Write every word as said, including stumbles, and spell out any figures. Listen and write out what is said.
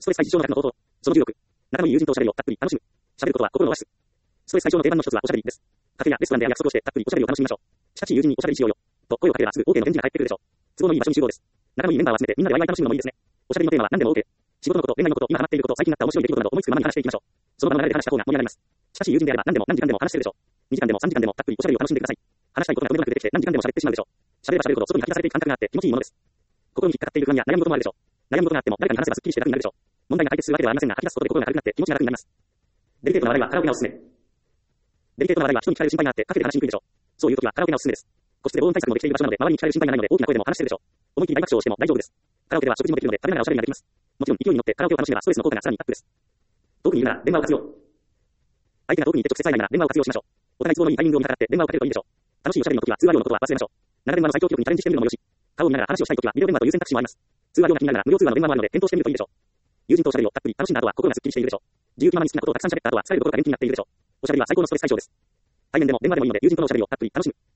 ストレス解消の額の方法。その重力。仲のいい友人とおしゃべりをたっぷり楽しむ。喋ることは心のオアシス。ストレス解消の定番の一つはおしゃべりです。カフェやレストランで約束をしてたっぷりおしゃべりを楽しみましょう。近しい友人におしゃべりしようよ。と声をかければすぐ OK の返事が返ってくるでしょう。都合のいい場所に集合です。仲のいいメンバーを集めてみんなでワイワイ楽しむのもいいですね。おしゃべりのテーマは何でも OK。仕事のこと、恋愛のこと、今ハマっていること、最近あった面白い出来事など思いつくままに話していきましょう。その場の流れで話した方が盛り上がります。近しい友人であれば何でも何時間でも話してるでしょう。にじかんでもさんじかんでもたっぷりおしゃべりを楽しんでください。話したいことがとめどなく出てきて何時間でも喋ってしまうでしょう。喋れば喋るほど外に吐き出されていく感覚があって気持ちいいものです。心に引っかかっている不安や悩むこともあるでしょう。悩むことがあっても誰かに話せばすっきりして楽になるでしょう。問題が解決するわけではありませんが吐き出すことで心が軽くなって気持ちが楽になります。デリケートな話題はカラオケがおすすめ。デリケートな話題は人に聞かれる心配があってカフェで話しにくいでしょう。そういう時はカラオケがおすすめです。個室で防音対策もできている場所なので周りに聞かれる心配がないので大きな声でも話してるでしょう。思い切り大爆笑をしても大丈夫です。カラオケでは食事もできるので食べながらおしゃべりができます。もちろん勢いに乗ってカラオケを楽しめばストレスの効果がさらにアップです。遠くにいるなら電話を活用。相手が遠くにいて直接会えないなら電話を活用しましょう。お互い都合のいいタイミングを見計らって電話をかけるといいでしょう。楽しいおしゃべりの時は通話料のことは忘れましょう。長電話の最強記録にチャレンジしてみるのもよし。顔を見ながら話をしたい時はビデオ電話という選択肢もあります。通話料が気になるなら無料通話の電話もあるので検討してみるといいでしょう。友人とおしゃべりをたっぷり楽しんだ後は心がすっきりしているでしょう。自由気ままに好きなことをたくさん喋った後は疲れることが元気になっているでしょう。おしゃべりは最高のストレス解消です。対面でも電話でもいいので友人とのおしゃべりをたっぷり楽しむ。